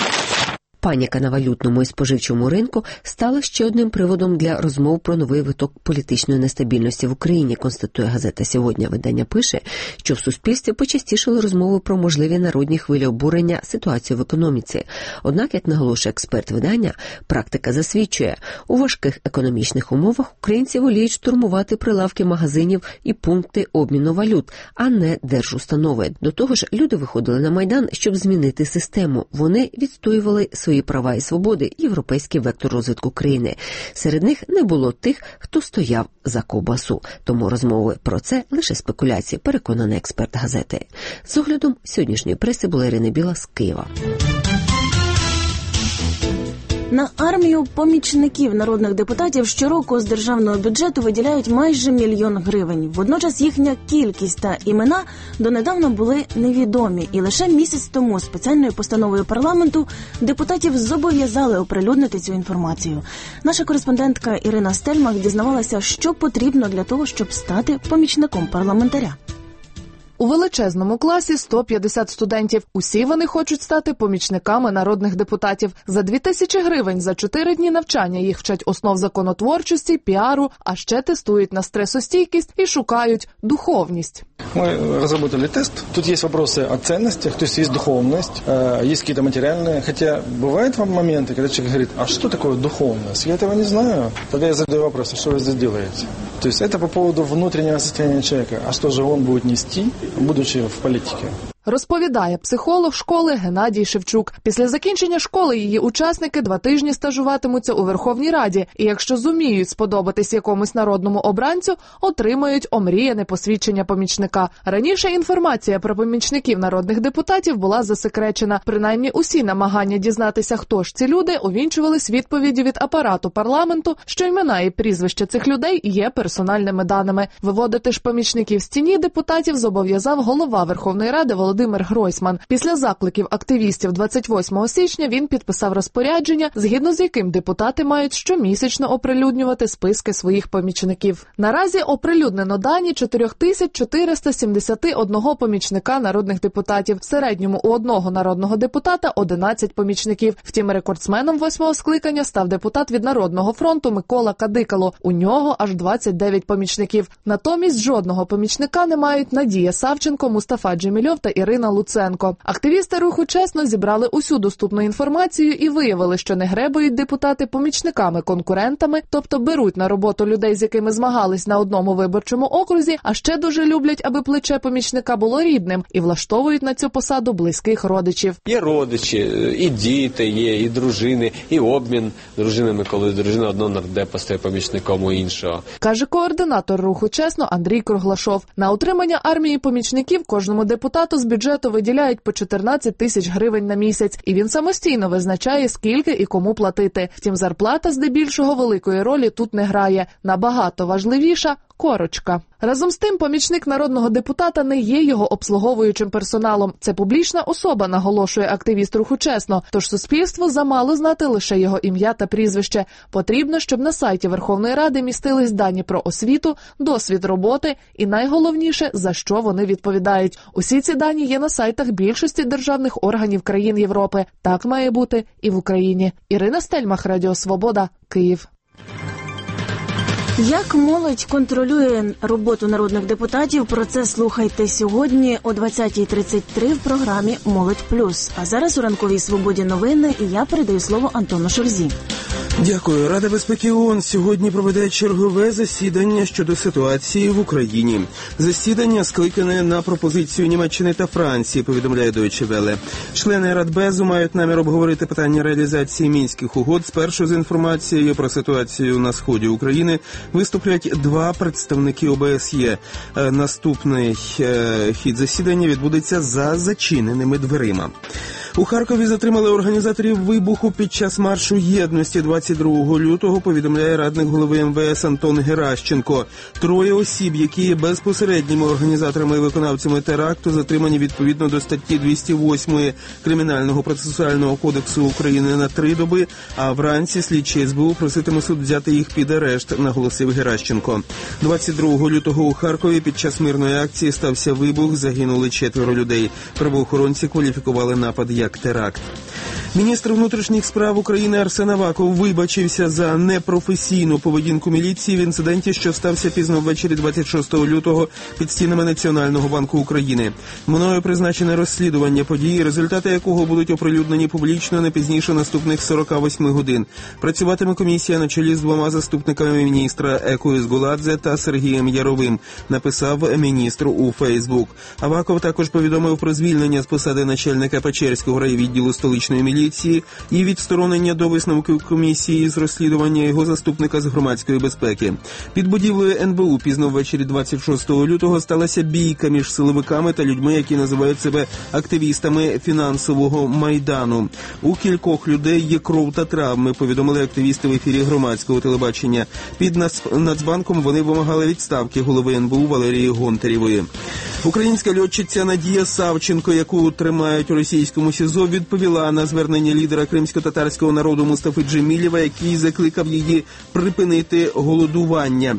Паніка на валютному і споживчому ринку стала ще одним приводом для розмов про новий виток політичної нестабільності в Україні, констатує газета «Сьогодні». Видання пише, що в суспільстві почастішали розмови про можливі народні хвилі обурення ситуації в економіці. Однак, як наголошує експерт видання, практика засвідчує, у важких економічних умовах українці воліють штурмувати прилавки магазинів і пункти обміну валют, а не держустанови. До того ж, люди виходили на Майдан, щоб змінити систему. Вони відстоювали свої свої права і свободи, європейський вектор розвитку країни. Серед них не було тих, хто стояв за ковбасу. Тому розмови про це лише спекуляції, переконаний експерт газети. З оглядом сьогоднішньої преси була Ірина Біла з Києва. На армію помічників народних депутатів щороку з державного бюджету виділяють майже мільйон гривень. Водночас їхня кількість та імена донедавна були невідомі. І лише місяць тому спеціальною постановою парламенту депутатів зобов'язали оприлюднити цю інформацію. Наша кореспондентка Ірина Стельмах дізнавалася, що потрібно для того, щоб стати помічником парламентаря. У величезному класі сто п'ятдесят студентів. Усі вони хочуть стати помічниками народних депутатів. За дві тисячі гривень за чотири дні навчання їх вчать основ законотворчості, піару, а ще тестують на стресостійкість і шукають духовність. Мы разработали тест. Тут есть вопросы о ценностях, то есть есть духовность, есть какие-то материальные. Хотя бывают моменты, когда человек говорит, а что такое духовность? Я этого не знаю. Тогда я задаю вопрос, а что вы здесь делаете? То есть это по поводу внутреннего состояния человека. А что же он будет нести, будучи в политике? Розповідає психолог школи Геннадій Шевчук. Після закінчення школи її учасники два тижні стажуватимуться у Верховній Раді. І якщо зуміють сподобатись якомусь народному обранцю, отримають омріяне посвідчення помічника. Раніше інформація про помічників народних депутатів була засекречена. Принаймні усі намагання дізнатися, хто ж ці люди, увінчувались відповіді від апарату парламенту, що імена і прізвища цих людей є персональними даними. Виводити ж помічників з тіні депутатів зобов'язав голова Верховної Ради Володимир Гройсман. Після закликів активістів двадцять восьмого січня він підписав розпорядження, згідно з яким депутати мають щомісячно оприлюднювати списки своїх помічників. Наразі оприлюднено дані чотири тисячі чотириста сімдесят один помічника народних депутатів. В середньому у одного народного депутата одинадцять помічників. Втім, рекордсменом восьмого скликання став депутат від Народного фронту Микола Кадикало. У нього аж двадцять дев'ять помічників. Натомість жодного помічника не мають Надія Савченко, Мустафа Джемільов та Ірина Луценко. Активісти руху «Чесно» зібрали усю доступну інформацію і виявили, що не гребують депутати помічниками-конкурентами, тобто беруть на роботу людей, з якими змагались на одному виборчому окрузі, а ще дуже люблять, аби плече помічника було рідним, і влаштовують на цю посаду близьких родичів. Є родичі, і діти є, і дружини, і обмін дружинами, коли дружина одного нардепа стає помічником у іншого. Каже координатор руху «Чесно» Андрій Круглашов. На утримання армії помічників кожному депутату з бюджету виділяють по чотирнадцять тисяч гривень на місяць, і він самостійно визначає, скільки і кому платити. Втім, зарплата здебільшого великої ролі тут не грає. Набагато важливіша – корочка. Разом з тим, помічник народного депутата не є його обслуговуючим персоналом. Це публічна особа, наголошує активіст руху «Чесно». Тож суспільству замало знати лише його ім'я та прізвище. Потрібно, щоб на сайті Верховної Ради містились дані про освіту, досвід роботи і, найголовніше, за що вони відповідають. Усі ці дані є на сайтах більшості державних органів країн Європи. Так має бути і в Україні. Ірина Стельмах, Радіо Свобода, Київ. Як молодь контролює роботу народних депутатів, про це слухайте сьогодні о двадцятій тридцять три в програмі «Молодь плюс». А зараз у ранковій свободі новини, і я передаю слово Антону Шульзі. Дякую. Рада безпеки ООН сьогодні проведе чергове засідання щодо ситуації в Україні. Засідання скликане на пропозицію Німеччини та Франції, повідомляє Deutsche Welle. Члени Радбезу мають намір обговорити питання реалізації Мінських угод. Спершу з інформацією про ситуацію на сході України виступлять два представники О Б С Є. Наступний хід засідання відбудеться за зачиненими дверима. У Харкові затримали організаторів вибуху під час маршу єдності двадцять другого лютого, повідомляє радник голови Ем Ве Ес Антон Геращенко. Троє осіб, які є безпосередніми організаторами і виконавцями теракту, затримані відповідно до статті двісті восьмої Кримінального процесуального кодексу України на три доби, а вранці слідчі Ес Бе У проситиме суд взяти їх під арешт, наголосив Геращенко. двадцять другого лютого у Харкові під час мирної акції стався вибух, загинули четверо людей. Правоохоронці кваліфікували напад як теракт. Міністр внутрішніх справ України Арсен Аваков вибачився за непрофесійну поведінку міліції в інциденті, що стався пізно ввечері двадцять шостого лютого під стінами Національного банку України. Мною призначене розслідування події, результати якого будуть оприлюднені публічно не пізніше наступних сорока восьми годин. Працюватиме комісія на чолі з двома заступниками міністра Екою Згуладзе та Сергієм Яровим, написав міністр у Фейсбук. Аваков також повідомив про звільнення з посади начальника Печерського райвідділу столичної міліції і відсторонення до висновків комісії з розслідування його заступника з громадської безпеки. Під будівлею Ен Бе У пізно ввечері двадцять шостого лютого сталася бійка між силовиками та людьми, які називають себе активістами фінансового майдану. У кількох людей є кров та травми, повідомили активісти в ефірі громадського телебачення. Під Нацбанком вони вимагали відставки голови Ен Бе У Валерії Гонтарєвої. Українська льотчиця Надія Савченко, яку тримають у російському СІЗО, відповіла на звернення лідера кримсько-татарського народу Мустафи Джемілєва, який закликав її припинити голодування.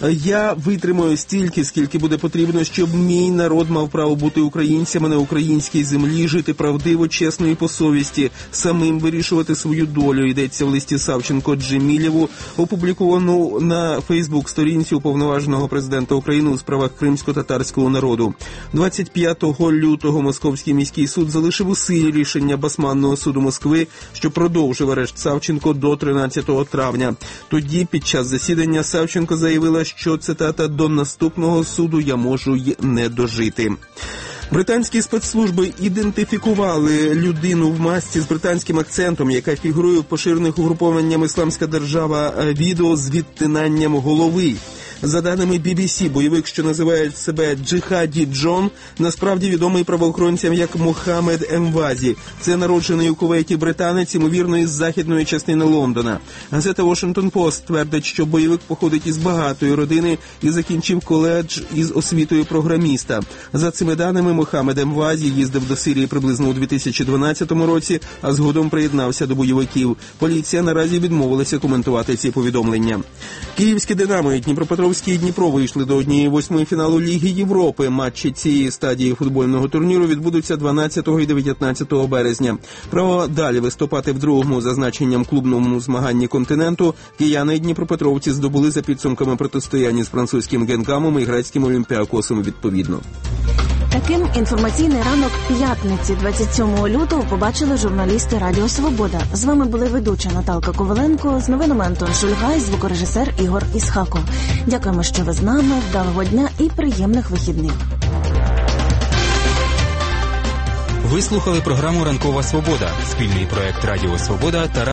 «Я витримаю стільки, скільки буде потрібно, щоб мій народ мав право бути українцями на українській землі, жити правдиво, чесно і по совісті, самим вирішувати свою долю», йдеться в листі Савченко Джемілєву, опубліковану на Фейсбук-сторінці уповноваженого президента України у справах кримсько-татарського народу. двадцять п'ятого лютого Московський міський суд залишив у силі рішення Басманного суду Москви, що продовжив арешт Савченко до тринадцятого травня. Тоді, під час засідання, Савченко заявила, що, цитата, «до наступного суду я можу й не дожити». Британські спецслужби ідентифікували людину в масці з британським акцентом, яка фігурує в поширених угрупованням «Ісламська держава» відео з відтинанням голови. За даними Бі Бі Сі, бойовик, що називає себе Джихаді Джон, насправді відомий правоохоронцям як Мохамед Емвазі. Це народжений у Кувейті британець, ймовірно, із західної частини Лондона. Газета Washington Post твердить, що бойовик походить із багатої родини і закінчив коледж із освітою програміста. За цими даними, Мохамед Емвазі їздив до Сирії приблизно у дві тисячі дванадцятому році, а згодом приєднався до бойовиків. Поліція наразі відмовилася коментувати ці повідомлення. Київське «Динамо» і Дніпропетровський і Дніпро вийшли до однієї восьмої фіналу Ліги Європи. Матчі цієї стадії футбольного турніру відбудуться дванадцятого і дев'ятнадцятого березня. Право далі виступати в другому за значенням клубному змаганні континенту кияни і дніпропетровці здобули за підсумками протистояння з французьким Генкамом і грецьким Олімпіакосом відповідно. Таким інформаційний ранок п'ятниці, двадцять сьомого лютого, побачили журналісти Радіо Свобода. З вами були ведуча Наталка Коваленко, з новинами Антон Шульгай, звукорежисер Ігор Ісхако. Дякуємо, що ви з нами, вдалого дня і приємних вихідних. Ви слухали програму «Ранкова Свобода» – спільний проект Радіо Свобода та